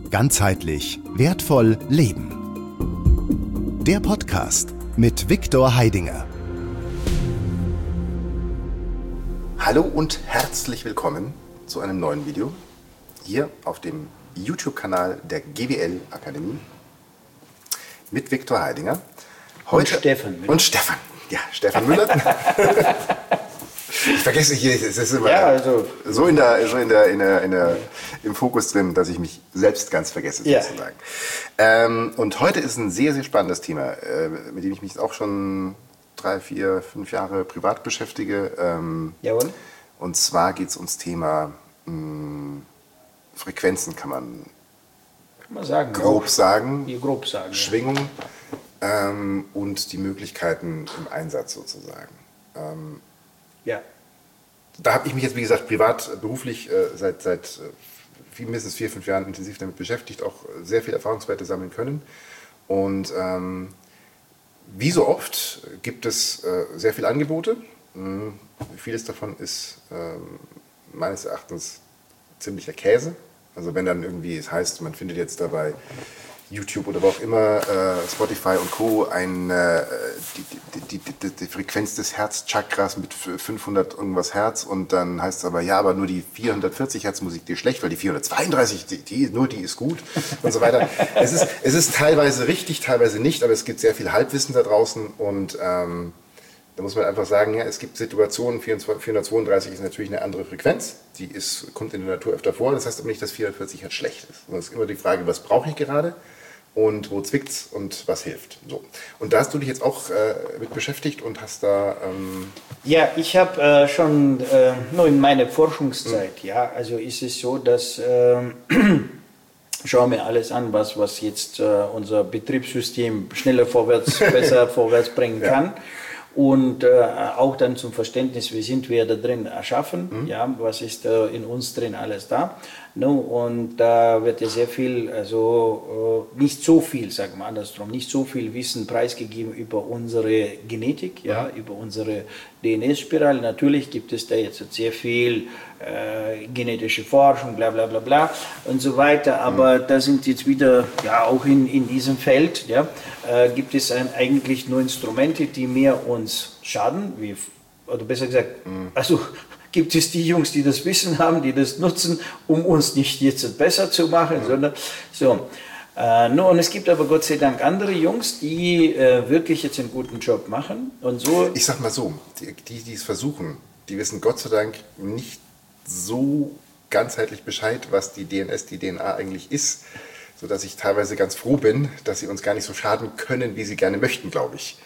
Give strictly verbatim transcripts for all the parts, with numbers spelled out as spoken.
Ganzheitlich wertvoll leben. Der Podcast mit Viktor Heidinger. Hallo und herzlich willkommen zu einem neuen Video hier auf dem YouTube-Kanal der G W L-Akademie mit Viktor Heidinger. Heute und Stefan Müller. Und Stefan, ja, Stefan Müller. Ich vergesse hier, es ist immer ja, also, so, in der, so in der, in der, in der, im Fokus drin, dass ich mich selbst ganz vergesse, ja. sozusagen. Ähm, und heute ist ein sehr, sehr spannendes Thema, äh, mit dem ich mich auch schon drei, vier, fünf Jahre privat beschäftige. Ähm, Jawohl. Und zwar geht es ums Thema mh, Frequenzen, kann man, kann man sagen, grob grob sagen, grob sagen Schwingung ja. ähm, und die Möglichkeiten im Einsatz sozusagen. Ähm, ja. Da habe ich mich jetzt, wie gesagt, privat, beruflich äh, seit, seit äh, mindestens vier, fünf Jahren intensiv damit beschäftigt, auch sehr viel Erfahrungswerte sammeln können. Und ähm, wie so oft gibt es äh, sehr viele Angebote. Mhm. Vieles davon ist ähm, meines Erachtens ziemlicher Käse. Also wenn dann irgendwie es heißt, man findet jetzt dabei YouTube oder wo auch immer, äh, Spotify und Co. Ein, äh, die, die, die, die, die Frequenz des Herzchakras mit fünfhundert irgendwas Hertz und dann heißt es aber, ja, aber nur die vierhundertvierzig Hertz Musik, die ist schlecht, weil die vierhundertzweiunddreißig, die, die, nur die ist gut und so weiter. Es ist, es ist teilweise richtig, teilweise nicht, aber es gibt sehr viel Halbwissen da draußen und ähm, da muss man einfach sagen, ja, es gibt Situationen, vierhundertzweiunddreißig ist natürlich eine andere Frequenz, die ist, kommt in der Natur öfter vor, das heißt aber nicht, dass vierhundertvierzig Hertz schlecht ist. Es ist immer die Frage, was brauche ich gerade? Und wo zwickt's und was hilft. So. Und da hast du dich jetzt auch äh, mit beschäftigt und hast da... Ähm ja, ich habe äh, schon äh, nur in meiner Forschungszeit, mhm. ja, also ist es so, dass... Äh, schauen wir alles an, was, was jetzt äh, unser Betriebssystem schneller vorwärts, besser vorwärts bringen kann. Ja. Und äh, auch dann zum Verständnis, wie sind wir da drin erschaffen, mhm. ja, was ist äh, in uns drin alles da. No, und da wird ja sehr viel, also äh, nicht so viel, sagen wir andersrum, nicht so viel Wissen preisgegeben über unsere Genetik, ja, mhm. über unsere D N S-Spirale. Natürlich gibt es da jetzt sehr viel äh, genetische Forschung, bla bla bla bla und so weiter, aber mhm. da sind jetzt wieder, ja, auch in, in diesem Feld, ja, äh, gibt es ein, eigentlich nur Instrumente, die mehr uns schaden, wie, oder besser gesagt, mhm. also gibt es die Jungs, die das Wissen haben, die das nutzen, um uns nicht jetzt besser zu machen, mhm. sondern so. Äh, no, und es gibt aber Gott sei Dank andere Jungs, die äh, wirklich jetzt einen guten Job machen. Und so. Ich sag mal so, die, die, die es versuchen, die wissen Gott sei Dank nicht so ganzheitlich Bescheid, was die D N S, die D N A eigentlich ist, sodass ich teilweise ganz froh bin, dass sie uns gar nicht so schaden können, wie sie gerne möchten, glaube ich.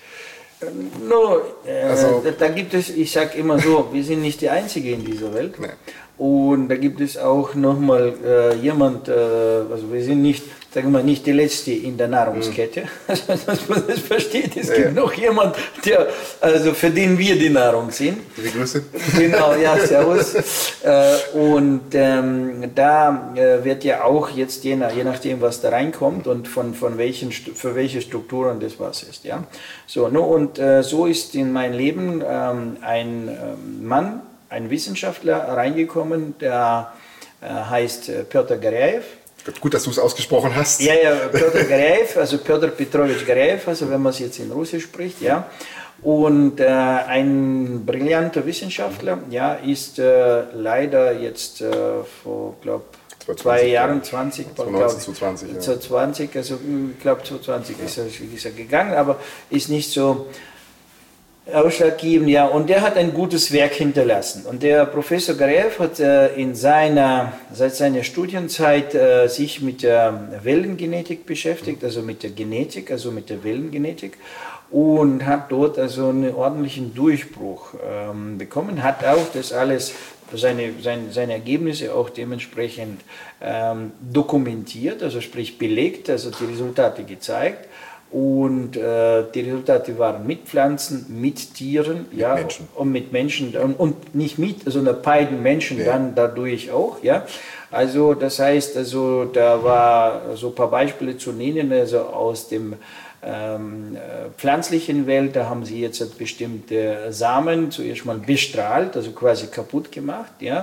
No, äh, also, da, da gibt es, ich sage immer so, wir sind nicht die Einzige in dieser Welt. Nee. Und da gibt es auch nochmal äh, jemand, äh, also wir sind nicht, sagen wir mal, nicht die Letzte in der Nahrungskette, also, dass man das versteht. Es ja, gibt ja. noch jemand, der, also für den wir die Nahrung sind. Liebe Grüße. Genau, ja, servus. äh, und ähm, da äh, wird ja auch jetzt, je, nach, je nachdem, was da reinkommt und von, von welchen, für welche Strukturen das was ist. Ja? So, no, und äh, so ist in mein Leben ähm, ein ähm, Mann, ein Wissenschaftler reingekommen, der äh, heißt äh, Petr Garjaev. Gut, dass du es ausgesprochen hast. Ja, ja, Petr Garjaev, also Petr Petrovich Garjaev, also wenn man es jetzt in Russisch spricht, ja. Und äh, ein brillanter Wissenschaftler, ja, ist äh, leider jetzt äh, vor, glaube zwei Jahren, zwanzig, zwanzig zu zwanzig, ja. zu zwanzig, also ich glaube zu zwanzig ja. ist, er, ist er gegangen, aber ist nicht so ausschlaggebend, ja, und der hat ein gutes Werk hinterlassen. Und der Professor Garjaev hat äh, in seiner, seit seiner Studienzeit äh, sich mit der Wellengenetik beschäftigt, also mit der Genetik, also mit der Wellengenetik, und hat dort also einen ordentlichen Durchbruch ähm, bekommen, hat auch das alles, seine, seine, seine Ergebnisse auch dementsprechend ähm, dokumentiert, also sprich belegt, also die Resultate gezeigt. Und äh, die Resultate waren mit Pflanzen, mit Tieren, mit ja, Menschen. und mit Menschen und, und nicht mit, sondern bei den Menschen ja. dann dadurch auch, ja. Also das heißt, also da war so ein paar Beispiele zu nennen, also aus dem ähm, pflanzlichen Welt, da haben sie jetzt bestimmte Samen zuerst mal bestrahlt, also quasi kaputt gemacht, ja.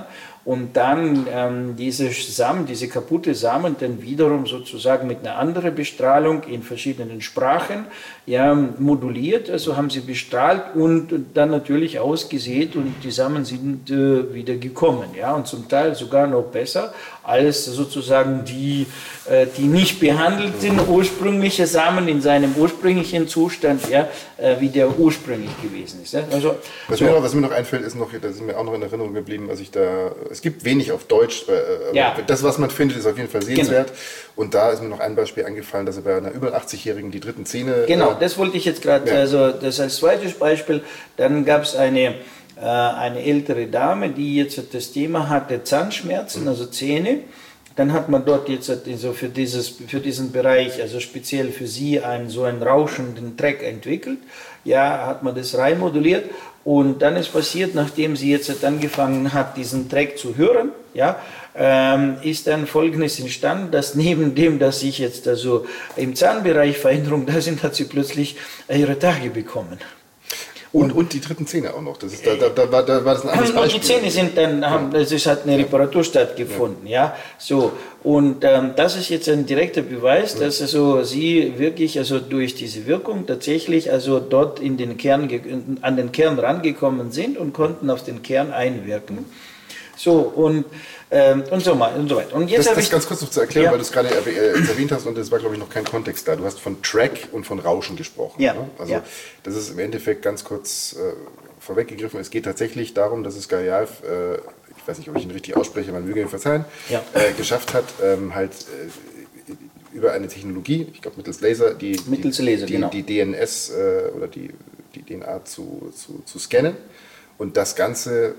und dann ähm, diese Samen, diese kaputte Samen dann wiederum sozusagen mit einer anderen Bestrahlung in verschiedenen Sprachen ja, moduliert, also haben sie bestrahlt und dann natürlich ausgesät und die Samen sind äh, wieder gekommen, ja, und zum Teil sogar noch besser als sozusagen die, äh, die nicht behandelten ursprünglichen Samen in seinem ursprünglichen Zustand, ja, äh, wie der ursprünglich gewesen ist. Ja. Also, was, so. mir noch, was mir noch einfällt, ist noch, da sind mir auch noch in Erinnerung geblieben, als ich da, es gibt wenig auf Deutsch, äh, ja. das, was man findet, ist auf jeden Fall sehenswert. Genau. Und da ist mir noch ein Beispiel eingefallen, dass er bei einer über achtzigjährigen die dritten Zähne... Genau, äh, das wollte ich jetzt gerade, ja. also das als zweites Beispiel, dann gab es eine, äh, eine ältere Dame, die jetzt das Thema hatte, Zahnschmerzen, also Zähne. Dann hat man dort jetzt also für, dieses, für diesen Bereich, also speziell für sie, einen, so einen rauschenden Track entwickelt. Ja, hat man das rein moduliert. Und dann ist passiert, nachdem sie jetzt angefangen hat, diesen Track zu hören, ja, ähm, ist dann Folgendes entstanden, dass neben dem, dass sich jetzt also im Zahnbereich Veränderungen da sind, hat sie plötzlich ihre Tage bekommen. Und, und die dritten Zähne auch noch. Das ist, da, da, da, war, da war das ein anderes Beispiel. Und die Zähne sind dann, haben, es hat eine Reparatur stattgefunden, ja. ja. So. Und ähm, das ist jetzt ein direkter Beweis, ja. dass also sie wirklich also durch diese Wirkung tatsächlich also dort in den Kern, an den Kern rangekommen sind und konnten auf den Kern einwirken. So, und, ähm, und, so mal, und so weiter. Und jetzt das das ich, ganz kurz noch zu erklären, ja. weil du es gerade erwähnt hast und das war, glaube ich, noch kein Kontext da. Du hast von Track und von Rauschen gesprochen. Ja. Ne? Also ja. das ist im Endeffekt ganz kurz äh, vorweggegriffen. Es geht tatsächlich darum, dass es Garialf, äh, ich weiß nicht, ob ich ihn richtig ausspreche, man möge ihn verzeihen, ja. äh, geschafft hat, ähm, halt äh, über eine Technologie, ich glaube mittels Laser, die, mittels die, Laser, die, genau. die D N S äh, oder die, die D N A zu, zu, zu scannen und das Ganze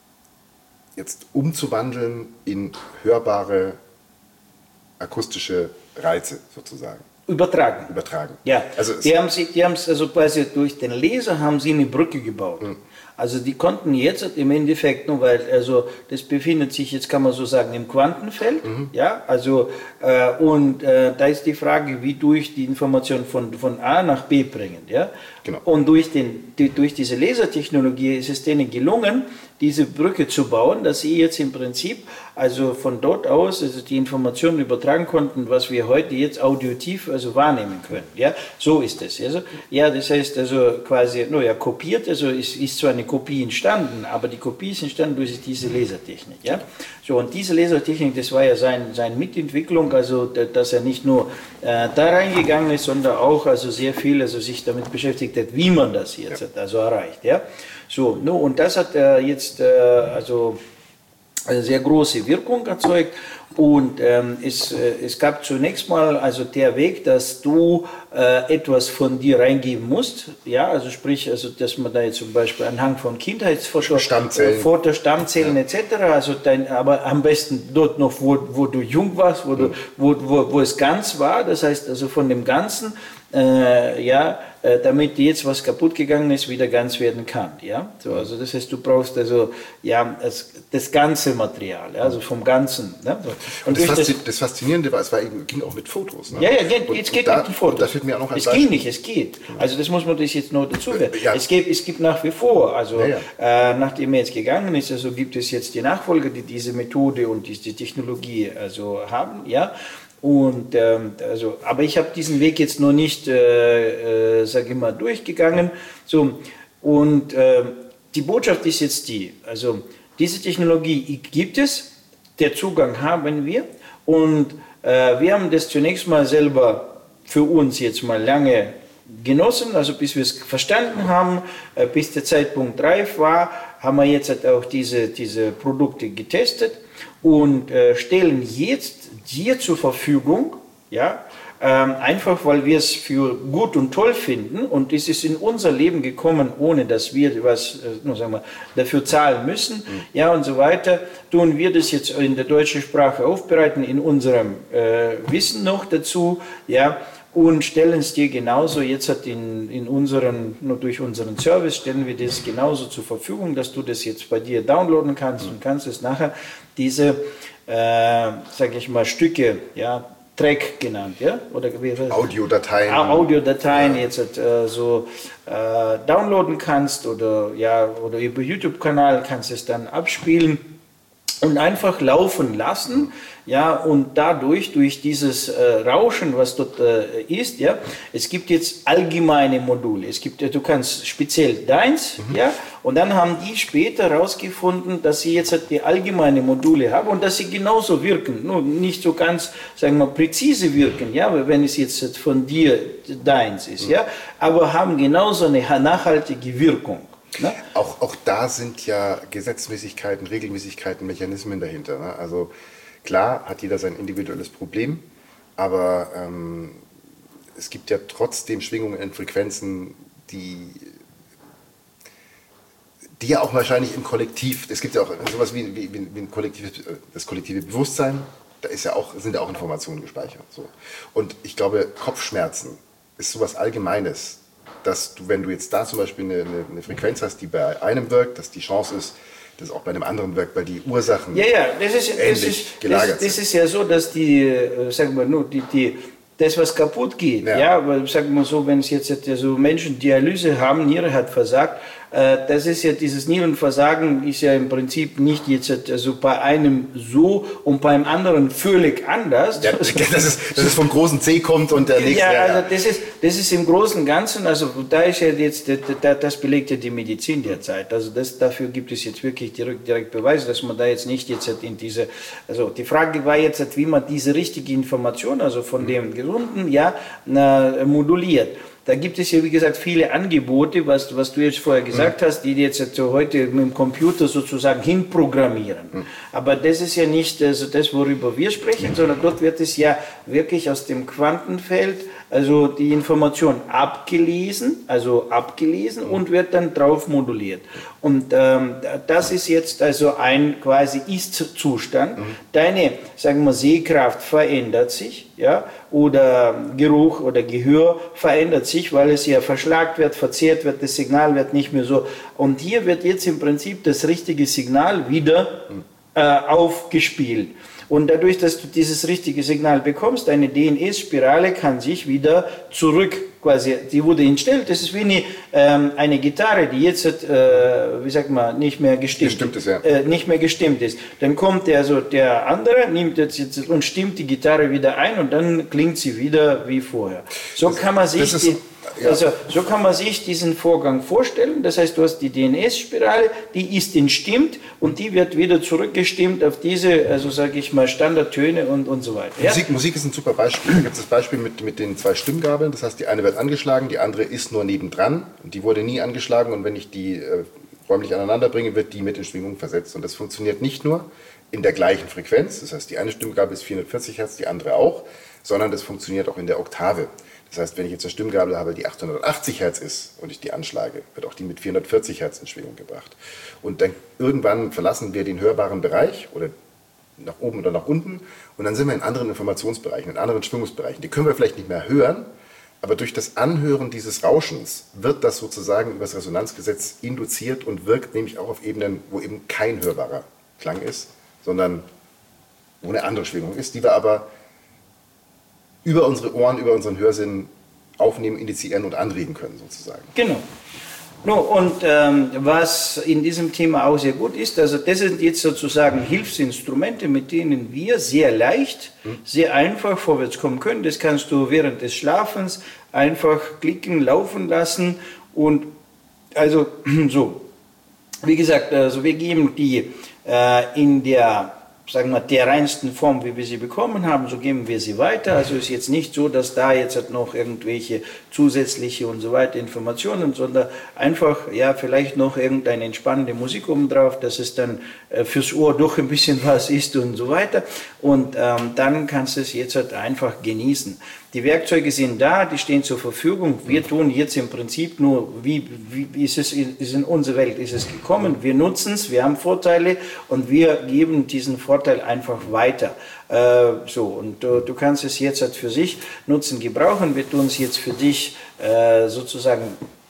jetzt umzuwandeln in hörbare akustische Reize sozusagen. Übertragen. Übertragen. Ja, also die haben sie, die haben es also quasi durch den Laser haben sie eine Brücke gebaut. Mhm. Also die konnten jetzt im Endeffekt, nur weil, also das befindet sich jetzt, kann man so sagen, im Quantenfeld, mhm. ja, also äh, und äh, da ist die Frage, wie durch die Information von, von A nach B bringen, ja. Genau. Und durch, den, die, durch diese Lasertechnologie ist es denen gelungen, diese Brücke zu bauen, dass sie jetzt im Prinzip also von dort aus also die Informationen übertragen konnten, was wir heute jetzt auditiv also wahrnehmen können. Ja, so ist es. Also, ja, das heißt also quasi, no, ja, kopiert, also ist, ist zwar eine Kopie entstanden, aber die Kopie ist entstanden durch diese Lasertechnik. Ja, so und diese Lasertechnik, das war ja sein, seine Mitentwicklung, also dass er nicht nur äh, da reingegangen ist, sondern auch also sehr viel also sich damit beschäftigt hat, wie man das jetzt ja. hat, also erreicht. Ja. So, no, und das hat äh, jetzt äh, also eine sehr große Wirkung erzeugt und ähm, es, äh, es gab zunächst mal also der Weg, dass du äh, etwas von dir reingeben musst, ja, also sprich, also dass man da jetzt zum Beispiel anhand von Kindheitsfotos, Stammzellen, Foto, Stammzellen ja. et cetera, also dein, aber am besten dort noch, wo, wo du jung warst, wo, du, wo, wo, wo es ganz war, das heißt also von dem Ganzen, äh, ja, äh, damit jetzt was kaputt gegangen ist, wieder ganz werden kann, ja, so, also das heißt, du brauchst also, ja, das, das ganze Material, ja? Also vom Ganzen, ne? So. Und, und das, Faszi das, das Faszinierende war, es war eben, ging auch mit Fotos, ne? Ja, ja, geht, und, jetzt geht da, mit den Fotos. Da fällt mir auch noch ein es Beispiel. geht nicht, es geht, also das muss man das jetzt noch dazu werden, ja. es, gibt, es gibt nach wie vor, also ja, ja. Äh, nachdem er jetzt gegangen ist, also gibt es jetzt die Nachfolger, die diese Methode und diese Technologie also haben, ja. Und ähm, also, aber ich habe diesen Weg jetzt noch nicht, äh, äh, sage ich mal, durchgegangen. So, und äh, die Botschaft ist jetzt die: Also diese Technologie gibt es, der Zugang haben wir, und äh, wir haben das zunächst mal selber für uns jetzt mal lange genossen, also bis wir es verstanden haben, äh, bis der Zeitpunkt reif war, haben wir jetzt halt auch diese diese Produkte getestet und äh, stellen jetzt dir zur Verfügung, ja, ähm, einfach weil wir es für gut und toll finden und es ist in unser Leben gekommen, ohne dass wir was äh, sagen wir, dafür zahlen müssen, mhm. ja, und so weiter, tun wir das jetzt in der deutschen Sprache aufbereiten, in unserem äh, Wissen noch dazu, ja, und stellen es dir genauso, jetzt hat in, in unseren, nur durch unseren Service stellen wir das genauso zur Verfügung, dass du das jetzt bei dir downloaden kannst mhm. und kannst es nachher diese Äh, sage ich mal, Stücke, ja, Track genannt, ja, oder Audiodateien, Audiodateien ja. jetzt äh, so äh, downloaden kannst oder ja oder über YouTube-Kanal kannst es dann abspielen und einfach laufen lassen, ja, und dadurch, durch dieses äh, Rauschen, was dort äh, ist, ja, es gibt jetzt allgemeine Module, es gibt, du kannst speziell deins, mhm. ja, und dann haben die später herausgefunden, dass sie jetzt die allgemeine Module haben und dass sie genauso wirken, nur nicht so ganz, sagen wir, präzise wirken, ja, wenn es jetzt von dir deins ist, mhm. ja, aber haben genauso eine nachhaltige Wirkung. Ne? Auch, auch da sind ja Gesetzmäßigkeiten, Regelmäßigkeiten, Mechanismen dahinter. Ne? Also klar hat jeder sein individuelles Problem, aber ähm, es gibt ja trotzdem Schwingungen in Frequenzen, die, die ja auch wahrscheinlich im Kollektiv, es gibt ja auch sowas wie, wie, wie ein kollektives, das kollektive Bewusstsein, da ist ja auch, sind ja auch Informationen gespeichert. So. Und ich glaube, Kopfschmerzen ist sowas Allgemeines, dass du, wenn du jetzt da zum Beispiel eine, eine Frequenz hast, die bei einem wirkt, dass die Chance ist, dass es auch bei einem anderen wirkt, weil die Ursachen ja, ja, das ist, ähnlich das ist, gelagert das, das sind. ist ja so, dass die, äh, sagen wir nur, die, die, das, was kaputt geht, ja, ja, aber sagen wir so, wenn es jetzt so Menschen Dialyse haben, Niere hat versagt, äh, das ist ja, dieses Nierenversagen ist ja im Prinzip nicht jetzt also bei einem so und beim anderen völlig anders. Ja, das, ist, das ist vom großen C kommt und der nächste. Ja, also das ist, das ist im Großen und Ganzen, also da ist ja jetzt, das belegt ja die Medizin derzeit, also das, dafür gibt es jetzt wirklich direkt, direkt Beweise, dass man da jetzt nicht jetzt in diese, also die Frage war jetzt, wie man diese richtige Information, also von dem Gesunden, ja, na, moduliert. Da gibt es ja, wie gesagt, viele Angebote, was, was du jetzt vorher gesagt mhm. hast, die jetzt so heute mit dem Computer sozusagen hinprogrammieren. Mhm. Aber das ist ja nicht also das, worüber wir sprechen, mhm. sondern dort wird es ja wirklich aus dem Quantenfeld, also die Information abgelesen, also abgelesen mhm. und wird dann drauf moduliert. Und ähm, das ist jetzt also ein quasi Ist-Zustand. Mhm. Deine, sagen wir, Sehkraft verändert sich, ja, oder Geruch oder Gehör verändert sich, weil es ja verschlagt wird, verzerrt wird, das Signal wird nicht mehr so. Und hier wird jetzt im Prinzip das richtige Signal wieder äh, aufgespielt. Und dadurch, dass du dieses richtige Signal bekommst, eine D N S-Spirale kann sich wieder zurück, quasi, die wurde entstellt. Das ist wie eine, ähm, eine Gitarre, die jetzt, äh, wie sagt man, nicht mehr gestimmt, gestimmt ist. Ja. Äh, nicht mehr gestimmt ist. Dann kommt der, also der andere, nimmt jetzt, jetzt und stimmt die Gitarre wieder ein und dann klingt sie wieder wie vorher. So das, kann man sich ist, die, ja. also so kann man sich diesen Vorgang vorstellen. Das heißt, du hast die D N S-Spirale, die ist entstimmt und die wird wieder zurückgestimmt auf diese, also sage ich mal, Standardtöne und, und so weiter. Ja? Musik, Musik ist ein super Beispiel. Da gibt es das Beispiel mit, mit den zwei Stimmgabeln. Das heißt, die eine wird angeschlagen, die andere ist nur nebendran. Und die wurde nie angeschlagen und wenn ich die äh, räumlich aneinander bringe, wird die mit in Schwingung versetzt. Und das funktioniert nicht nur in der gleichen Frequenz. Das heißt, die eine Stimmgabel ist vierhundertvierzig Hertz, die andere auch, sondern das funktioniert auch in der Oktave. Das heißt, wenn ich jetzt eine Stimmgabel habe, die achthundertachtzig Hertz ist und ich die anschlage, wird auch die mit vierhundertvierzig Hertz in Schwingung gebracht. Und dann irgendwann verlassen wir den hörbaren Bereich oder nach oben oder nach unten und dann sind wir in anderen Informationsbereichen, in anderen Schwingungsbereichen. Die können wir vielleicht nicht mehr hören, aber durch das Anhören dieses Rauschens wird das sozusagen über das Resonanzgesetz induziert und wirkt nämlich auch auf Ebenen, wo eben kein hörbarer Klang ist, sondern wo eine andere Schwingung ist, die wir aber über unsere Ohren, über unseren Hörsinn aufnehmen, initiieren und anregen können sozusagen. Genau. No, und ähm, was in diesem Thema auch sehr gut ist, also das sind jetzt sozusagen Hilfsinstrumente, mit denen wir sehr leicht, hm. sehr einfach vorwärts kommen können. Das kannst du während des Schlafens einfach klicken, laufen lassen und also so. Wie gesagt, also wir geben die äh, in der sagen wir, der reinsten Form, wie wir sie bekommen haben, so geben wir sie weiter. Also ist jetzt nicht so, dass da jetzt noch irgendwelche zusätzliche und so weiter Informationen, sondern einfach, ja, vielleicht noch irgendeine entspannende Musik obendrauf, dass es dann äh, fürs Ohr doch ein bisschen was ist und so weiter. Und ähm, dann kannst du es jetzt halt einfach genießen. Die Werkzeuge sind da, die stehen zur Verfügung. Wir tun jetzt im Prinzip nur, wie, wie ist es ist in unsere Welt ist es gekommen. Wir nutzen es, wir haben Vorteile und wir geben diesen Vorteil einfach weiter. Äh, so, und du, du kannst es jetzt halt für sich nutzen, gebrauchen. Wir tun es jetzt für dich äh, sozusagen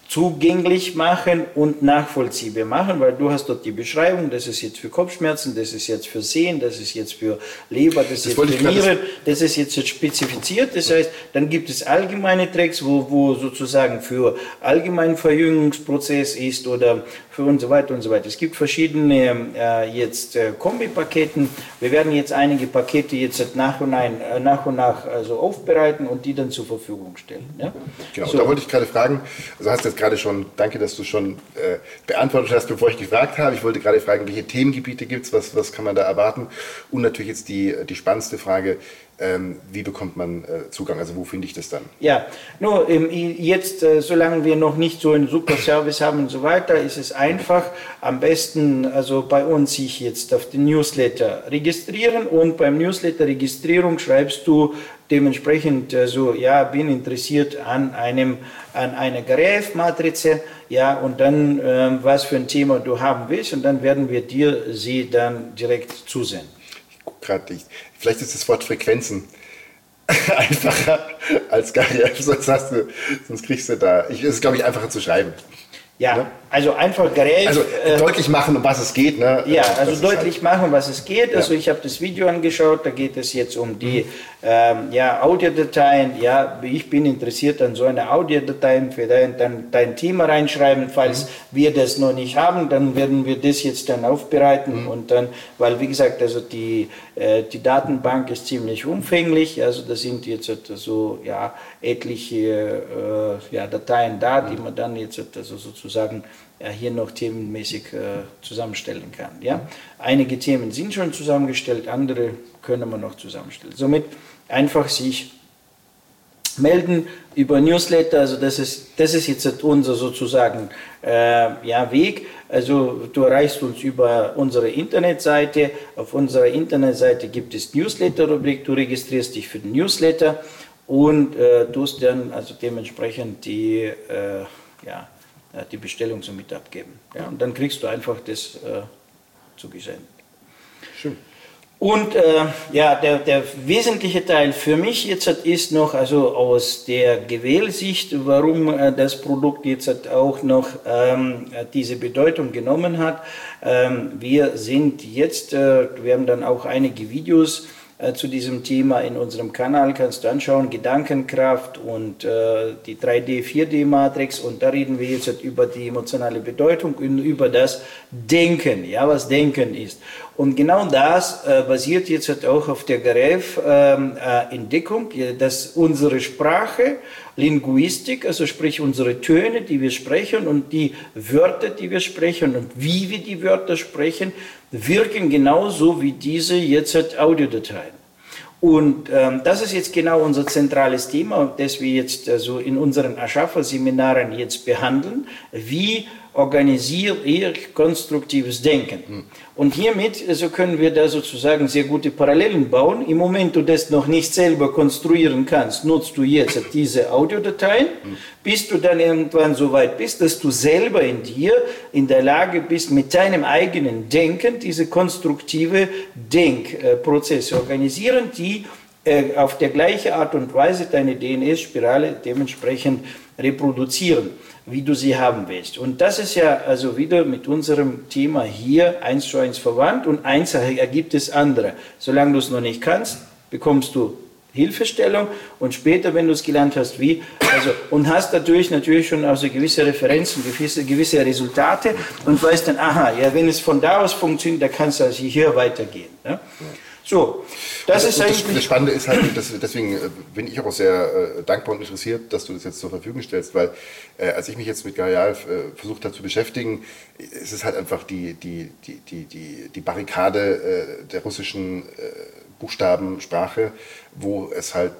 zugänglich machen und nachvollziehbar machen, weil du hast dort die Beschreibung, das ist jetzt für Kopfschmerzen, das ist jetzt für Sehen, das ist jetzt für Leber, das, das ist jetzt für Nieren, das ist jetzt spezifiziert, das heißt, dann gibt es allgemeine Tracks, wo, wo sozusagen für allgemeinen Verjüngungsprozess ist oder für und so weiter und so weiter. Es gibt verschiedene äh, jetzt äh, Kombipaketen, wir werden jetzt einige Pakete jetzt nach und, ein, äh, nach, und nach also aufbereiten und die dann zur Verfügung stellen. Ja? Genau, so. Da wollte ich gerade fragen, also hast jetzt gerade schon, danke, dass du schon äh, beantwortet hast, bevor ich gefragt habe. Ich wollte gerade fragen, welche Themengebiete gibt es, was, was kann man da erwarten? Und natürlich jetzt die, die spannendste Frage, ähm, wie bekommt man äh, Zugang, also wo finde ich das dann? Ja, nur ähm, jetzt, äh, solange wir noch nicht so einen super Service haben und so weiter, ist es einfach, am besten also bei uns sich jetzt auf den Newsletter registrieren und beim Newsletter-Registrierung schreibst du dementsprechend äh, so, ja, bin interessiert an einem, an einer Garef-Matrize, ja, und dann, äh, was für ein Thema du haben willst, und dann werden wir dir sie dann direkt zusenden. Ich gucke gerade nicht. Vielleicht ist das Wort Frequenzen einfacher als Garef, sonst, hast du, sonst kriegst du da, es ist, glaube ich, einfacher zu schreiben. Ja, ne? Also einfach Garef. Also äh, deutlich machen, um was es geht. Ne? Ja, also das deutlich halt machen, was es geht. Also ja. ich habe das Video angeschaut, da geht es jetzt um die ähm, ja, Audiodateien. Ja, ich bin interessiert an so einer Audiodatei, für dein, dann dein Thema reinschreiben. Falls mhm. wir das noch nicht haben, dann werden wir das jetzt dann aufbereiten mhm. und dann, weil wie gesagt, also die, äh, die Datenbank ist ziemlich umfänglich. Also da sind jetzt so ja, etliche äh, ja, Dateien da, mhm. die man dann jetzt also sozusagen ja, hier noch themenmäßig äh, zusammenstellen kann. Ja? Einige Themen sind schon zusammengestellt, andere können wir noch zusammenstellen. Somit einfach sich melden über Newsletter, also das ist, das ist jetzt unser sozusagen äh, ja, Weg. Also du erreichst uns über unsere Internetseite. Auf unserer Internetseite gibt es Newsletter-Rubrik, du registrierst dich für den Newsletter und äh, tust dann also dementsprechend die äh, ja, die Bestellung so mit abgeben. Ja, und dann kriegst du einfach das äh, zugesendet. Schön. Und äh, ja, der, der wesentliche Teil für mich jetzt ist noch, also aus der Gewählsicht, warum äh, das Produkt jetzt auch noch ähm, diese Bedeutung genommen hat. Ähm, wir sind jetzt, äh, wir haben dann auch einige Videos zu diesem Thema in unserem Kanal, kannst du anschauen, Gedankenkraft und äh, die drei D, vier D Matrix, und da reden wir jetzt über die emotionale Bedeutung und über das Denken, ja, was Denken ist. Und genau das äh, basiert jetzt auch auf der Garef-Entdeckung, äh, dass unsere Sprache, Linguistik, also sprich unsere Töne, die wir sprechen und die Wörter, die wir sprechen und wie wir die Wörter sprechen, wirken genauso wie diese jetzt Audiodateien. Und ähm, das ist jetzt genau unser zentrales Thema, das wir jetzt also in unseren Aschafa-Seminaren jetzt behandeln. Wie organisiere ich konstruktives Denken? Mhm. Und hiermit also können wir da sozusagen sehr gute Parallelen bauen. Im Moment, du das noch nicht selber konstruieren kannst, nutzt du jetzt diese Audiodateien, mhm. bis du dann irgendwann so weit bist, dass du selber in dir in der Lage bist, mit deinem eigenen Denken diese konstruktive Denkprozesse organisieren, die äh, auf der gleiche Art und Weise deine D N S-Spirale dementsprechend reproduzieren, wie du sie haben willst. Und das ist ja also wieder mit unserem Thema hier eins zu eins verwandt, und eins ergibt das andere. Solange du es noch nicht kannst, bekommst du Hilfestellung, und später, wenn du es gelernt hast, wie, also, und hast dadurch natürlich schon also gewisse Referenzen, gewisse, gewisse Resultate und weißt dann, aha, ja, wenn es von da aus funktioniert, dann kannst du also hier weitergehen. Ja? So, das und, ist und eigentlich... Das, das Spannende ist halt, dass, deswegen bin ich auch sehr äh, dankbar und interessiert, dass du das jetzt zur Verfügung stellst, weil äh, als ich mich jetzt mit Garef äh, versucht habe zu beschäftigen, ist es halt einfach die, die, die, die, die, die Barrikade äh, der russischen äh, Buchstabensprache, wo es halt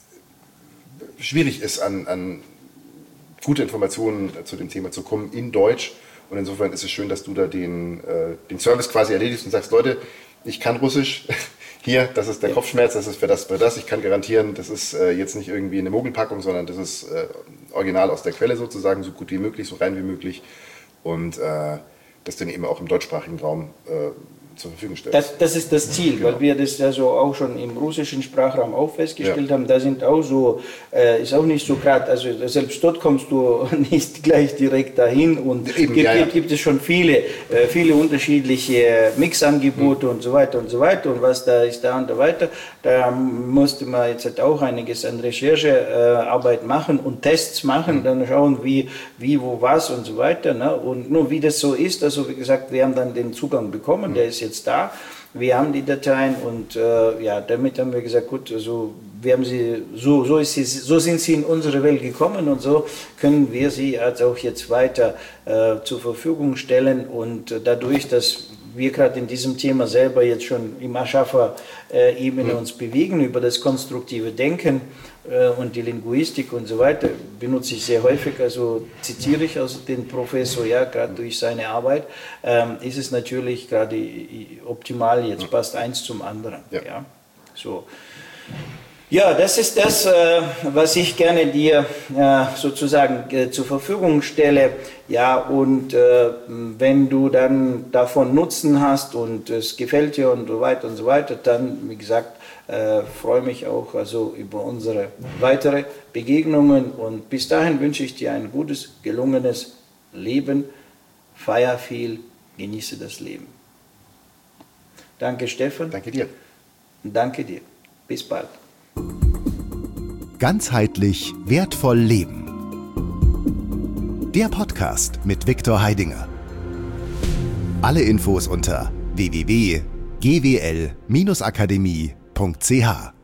schwierig ist, an, an gute Informationen zu dem Thema zu kommen in Deutsch. Und insofern ist es schön, dass du da den, äh, den Service quasi erledigst und sagst, Leute, ich kann Russisch, hier, das ist der ja. Kopfschmerz, das ist für das, für das. Ich kann garantieren, das ist äh, jetzt nicht irgendwie eine Mogelpackung, sondern das ist äh, original aus der Quelle sozusagen, so gut wie möglich, so rein wie möglich. Und äh, das dann eben auch im deutschsprachigen Raum äh, zur Verfügung stellt. Das, das ist das Ziel, genau. Weil wir das also auch schon im russischen Sprachraum auch festgestellt ja. haben. Da sind auch so, äh, ist auch nicht so gerade, also selbst dort kommst du nicht gleich direkt dahin und Eben, gibt, ja, ja. gibt es schon viele, äh, viele unterschiedliche Mixangebote mhm. und so weiter und so weiter und was da ist da und so weiter. Da musste man jetzt halt auch einiges an Recherchearbeit äh, machen und Tests machen, mhm. dann schauen, wie, wie, wo, was und so weiter. Ne? Und nur wie das so ist, also wie gesagt, wir haben dann den Zugang bekommen, mhm. der ist jetzt da. Wir haben die Dateien und äh, ja, damit haben wir gesagt, gut, also wir haben sie, so, so, ist sie, so sind sie in unsere Welt gekommen und so können wir sie also auch jetzt weiter äh, zur Verfügung stellen und äh, dadurch, dass wir gerade in diesem Thema selber jetzt schon im Aschafa-Ebene uns bewegen, über das konstruktive Denken äh, und die Linguistik und so weiter, benutze ich sehr häufig, also zitiere ich also den Professor, ja, gerade durch seine Arbeit, ähm, ist es natürlich gerade optimal, jetzt passt eins zum anderen. Ja. Ja, so. Ja, das ist das, was ich gerne dir sozusagen zur Verfügung stelle. Ja, und wenn du dann davon Nutzen hast und es gefällt dir und so weiter und so weiter, dann, wie gesagt, freue mich auch also über unsere weitere Begegnungen. Und bis dahin wünsche ich dir ein gutes, gelungenes Leben. Feier viel, genieße das Leben. Danke, Stefan. Danke dir. Danke dir. Bis bald. Ganzheitlich wertvoll leben. Der Podcast mit Viktor Heidinger. Alle Infos unter w w w punkt g w l Bindestrich akademie punkt c h.